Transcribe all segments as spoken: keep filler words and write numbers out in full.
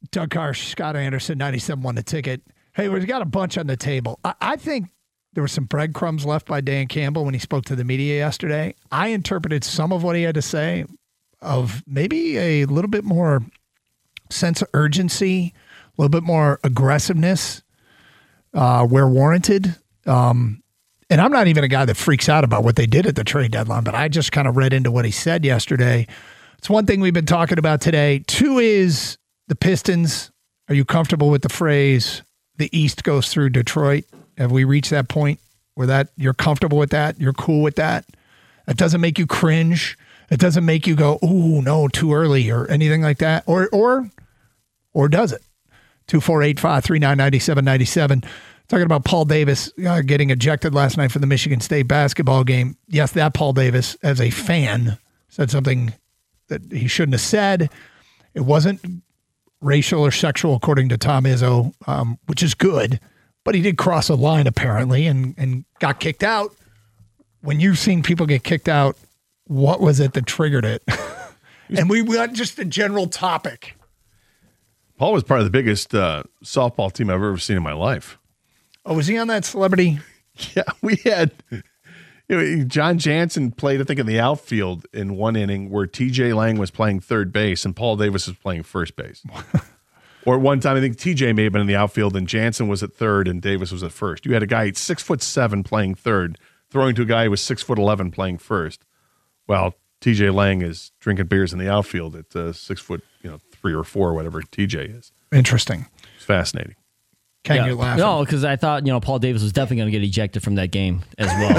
Doug Karsh, Scott Anderson, ninety-seven won the ticket. Hey, we've got a bunch on the table. I, I think there were some breadcrumbs left by Dan Campbell when he spoke to the media yesterday. I interpreted some of what he had to say of maybe a little bit more sense of urgency, a little bit more aggressiveness uh, where warranted. Um, and I'm not even a guy that freaks out about what they did at the trade deadline, but I just kind of read into what he said yesterday. It's one thing we've been talking about today. Two is the Pistons. Are you comfortable with the phrase, the East goes through Detroit? Have we reached that point where that you're comfortable with that? You're cool with that? It doesn't make you cringe. It doesn't make you go, ooh, no, too early or anything like that. Or or or does it? two four eight, five three nine, nine seven nine seven. Talking about Paul Davis uh, getting ejected last night from the Michigan State basketball game. Yes, that Paul Davis, as a fan, said something that he shouldn't have said. It wasn't racial or sexual, according to Tom Izzo, um, which is good. But he did cross a line, apparently, and, and got kicked out. When you've seen people get kicked out, what was it that triggered it? And we got just the general topic. Paul was part of the biggest uh, softball team I've ever seen in my life. Oh, was he on that celebrity? Yeah, we had you know, John Jansen played, I think, in the outfield in one inning where T J Lang was playing third base and Paul Davis was playing first base. Or at one time, I think T J may have been in the outfield and Jansen was at third and Davis was at first. You had a guy six foot seven playing third, throwing to a guy who was six foot eleven playing first. Well, T J Lang is drinking beers in the outfield at uh, six foot, you know, three or four, whatever T J is. Interesting. It's fascinating. Ken, yeah. you're laughing. No, because I thought, you know, Paul Davis was definitely going to get ejected from that game as well.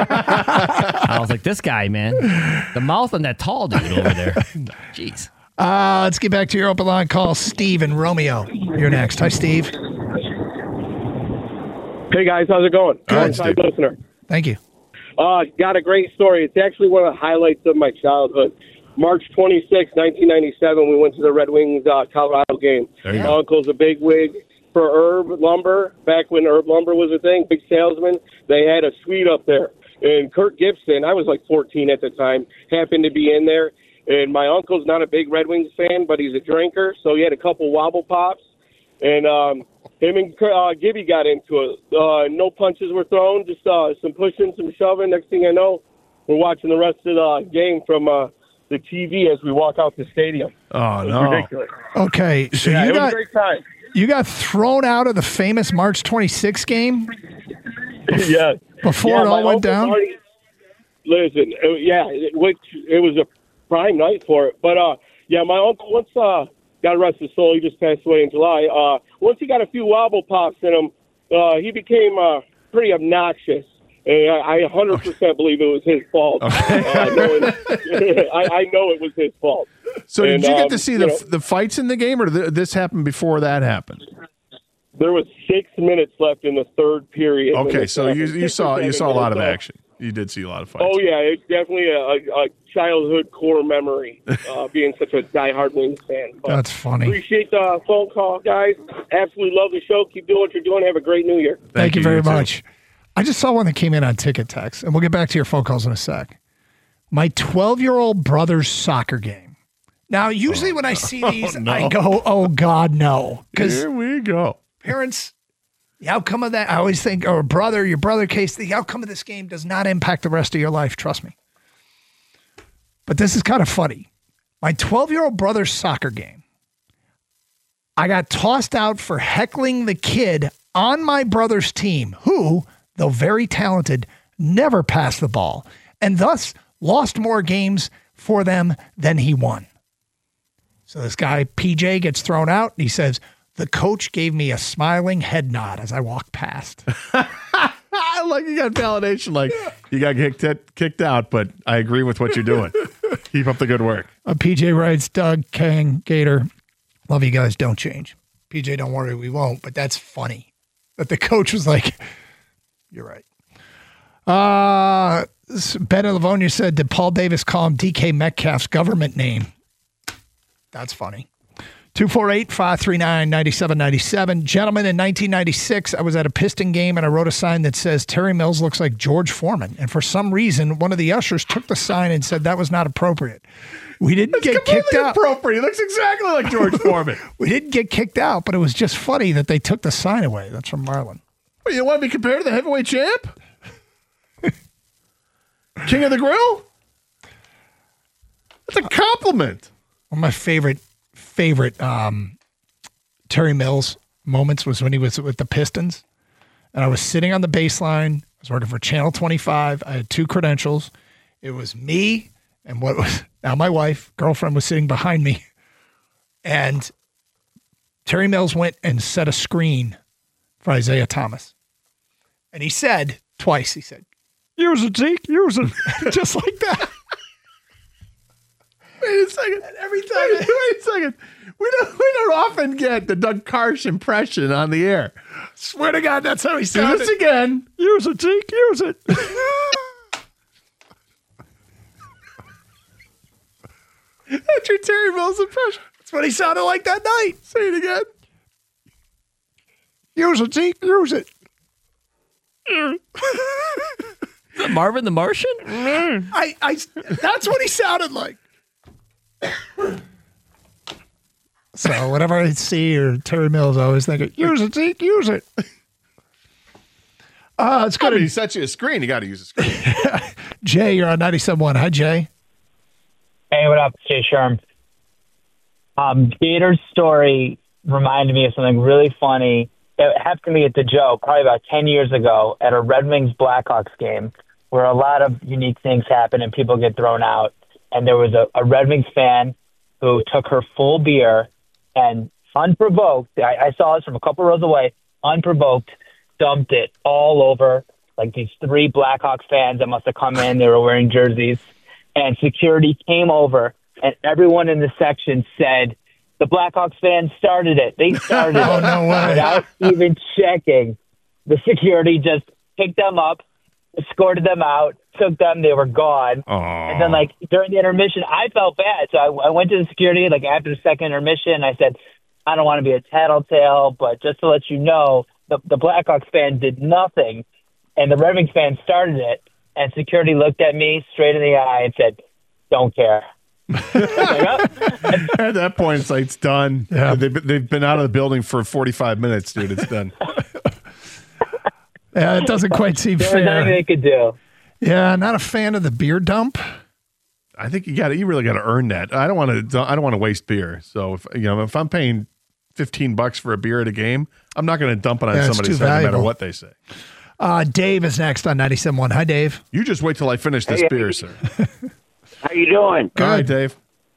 I was like, this guy, man, the mouth on that tall dude over there. Jeez. Uh, let's get back to your open line call. Steve and Romeo, you're next. Hi, Steve. Hey, guys. How's it going? Good, Long-time listener. Thank you. Uh, got a great story. It's actually one of the highlights of my childhood. March twenty-sixth, nineteen ninety-seven, we went to the Red Wings uh, Colorado game. My uncle's a big wig for Herb Lumber. Back when Herb Lumber was a thing, big salesman, they had a suite up there. And Kurt Gibson, I was like fourteen at the time, happened to be in there. And my uncle's not a big Red Wings fan, but he's a drinker, so he had a couple wobble pops. And um, him and uh, Gibby got into it. Uh, no punches were thrown, just uh, some pushing, some shoving. Next thing I know, we're watching the rest of the game from uh, the T V as we walk out the stadium. Oh, no. Ridiculous. Okay, so yeah, you it got was a great time. you got thrown out of the famous March twenty-sixth game yeah. before yeah, it all my went uncle down? Marty, listen, it, yeah, it, which, it was a prime night for it. But, uh, yeah, my uncle, once, uh, God rest his soul, he just passed away in July. Uh, once he got a few wobble pops in him, uh, he became uh, pretty obnoxious. And I, I one hundred percent okay. believe it was his fault. Okay. Uh, knowing, I, I know it was his fault. So and, did you get um, to see you the know, the fights in the game, or did this happen before that happened? There was six minutes left in the third period. Okay, so you you saw you saw a lot of left. action. You did see a lot of fights. Oh yeah, it's definitely a, a childhood core memory. Uh, being such a diehard Wings fan. But That's funny. Appreciate the phone call, guys. Absolutely love the show. Keep doing what you're doing. Have a great New Year. Thank, Thank you you very you much. I just saw one that came in on Ticket Text, and we'll get back to your phone calls in a sec. My twelve-year-old brother's soccer game. Now, usually oh, when I see these, oh, no. I go, oh, God, no. Here we go. Parents, the outcome of that, I always think, or brother, your brother case, the outcome of this game does not impact the rest of your life. Trust me. But this is kind of funny. My twelve-year-old brother's soccer game, I got tossed out for heckling the kid on my brother's team who, though very talented, never passed the ball and thus lost more games for them than he won. So this guy, P J, gets thrown out. And he says, the coach gave me a smiling head nod as I walked past. I like you got validation. Like you got kicked, kicked out, but I agree with what you're doing. Keep up the good work. Uh, P J writes, Doug, Kang, Gator, love you guys. Don't change. P J, don't worry, we won't. But that's funny that the coach was like, you're right. Uh, Ben in Livonia said, did Paul Davis call him D K Metcalf's government name? That's funny. two four eight, five three nine, nine seven nine seven. Gentlemen, in nineteen ninety-six, I was at a Piston game and I wrote a sign that says, Terry Mills looks like George Foreman. And for some reason, one of the ushers took the sign and said that was not appropriate. We didn't It's get kicked out. appropriate. He looks exactly like George Foreman. We didn't get kicked out, but it was just funny that they took the sign away. That's from Marlon. Well, you want to be compared to the heavyweight champ? King of the Grill? That's a compliment. One of my favorite, favorite um, Terry Mills moments was when he was with the Pistons. And I was sitting on the baseline. I was working for Channel twenty-five. I had two credentials. It was me and what was now my wife, girlfriend, was sitting behind me. And Terry Mills went and set a screen for Isaiah Thomas. And he said twice, he said, use it, Zeke, use it. Just like that. Wait a second. And every time. Wait, wait a second. We don't we don't often get the Doug Karsh impression on the air. Swear to God, that's how he Do sounded. this again. Use it, Zeke, use it. That's your Terry Mills impression. That's what he sounded like that night. Say it again. Use it, Zeke, use it. Is that Marvin the Martian? I, I, that's what he sounded like. So whenever I see or Terry Mills, I always think, use it, Zeke, use it. Uh, it's I good. mean, he sets you a screen. You got to use a screen. Jay, you're on ninety-seven point one. Hi, Jay. Hey, what up? Jay Sherm. Um, Gator's story reminded me of something really funny. It happened to me at the Joe probably about ten years ago at a Red Wings Blackhawks game where a lot of unique things happen and people get thrown out. And there was a, a Red Wings fan who took her full beer and unprovoked, I, I saw this from a couple rows away, unprovoked, dumped it all over like these three Blackhawks fans that must have come in. They were wearing jerseys. And security came over, and everyone in the section said, the Blackhawks fans started it. They started it. Oh, no way. Without even checking. The security just picked them up, escorted them out, took them. They were gone. Aww. And then, like, during the intermission, I felt bad. So I, I went to the security, like, after the second intermission. I said, I don't want to be a tattletale, but just to let you know, the, the Blackhawks fan did nothing, and the Red Wings fan started it. And security looked at me straight in the eye and said, don't care. At that point, it's like, it's done. Yeah. They've, been- they've been out of the building for forty-five minutes, dude. It's done. Yeah, it doesn't quite seem There was nothing fair. they could do. Yeah, not a fan of the beer dump. I think you got to, you really got to earn that. I don't want to, I don't want to waste beer. So if, you know, if I'm paying fifteen bucks for a beer at a game, I'm not going to dump it on Yeah, it's somebody's too head no matter valuable. what they say. Uh, Dave is next on ninety-seven point one. Hi, Dave. You just wait till I finish this Hey, beer, sir. How you doing? All right, Dave.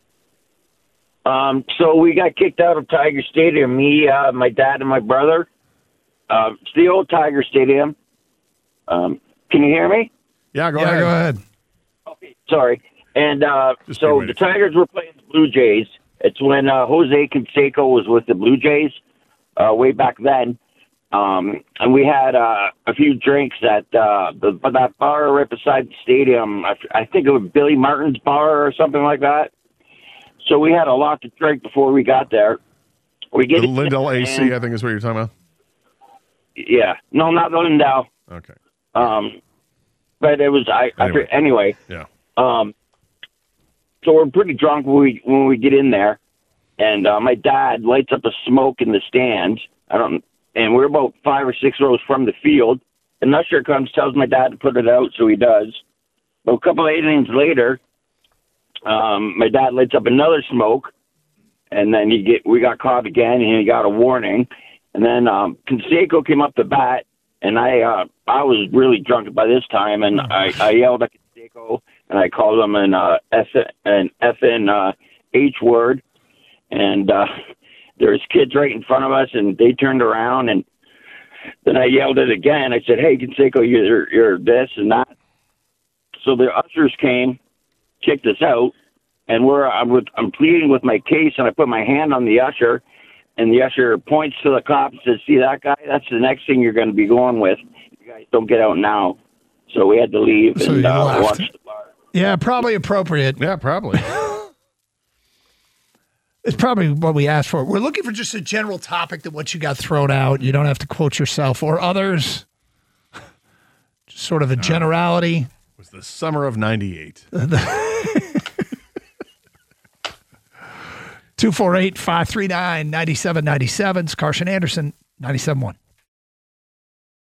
Um, so we got kicked out of Tiger Stadium. Me, uh, my dad, and my brother. Uh, it's the old Tiger Stadium. Um, can you hear me? Yeah, go yeah, ahead. go ahead. Okay, sorry. And uh, Just be so waiting. the Tigers were playing the Blue Jays. It's when uh, Jose Canseco was with the Blue Jays uh, way back then. Um, and we had uh, a few drinks at uh, the, that bar right beside the stadium. I, I think it was Billy Martin's bar or something like that. So we had a lot to drink before we got there. We get The Lindell A C, and- I think is what you're talking about. Yeah, no, not the Lindell. Okay. Um, but it was I. Anyway. I anyway. Yeah. Um, so we're pretty drunk when we when we get in there, and uh, my dad lights up a smoke in the stands. I don't, and we're about five or six rows from the field. An usher comes, tells my dad to put it out, so he does. But a couple of innings later, um, my dad lights up another smoke, and then he get we got caught again, and he got a warning. And then um, Canseco came up the bat, and I uh, I was really drunk by this time, and I, I yelled at Canseco, and I called him an uh, F an F N uh, H word, and uh, there was kids right in front of us, and they turned around, and then I yelled it again. I said, "Hey, Canseco, you're you're this and that." So the ushers came, kicked us out, and we're I'm, with, I'm pleading with my case, and I put my hand on the usher. And the usher points to the cop and says, "See that guy? That's the next thing you're going to be going with. You guys don't get out now." So we had to leave So and you uh, left. watch the bar. Yeah, probably appropriate. Yeah, probably. It's probably what we asked for. We're looking for just a general topic that what you got thrown out. You don't have to quote yourself or others. Just sort of a generality. It was the summer of ninety-eight. two four eight, five three nine, nine seven nine seven. It's Carson Anderson, ninety-seven point one.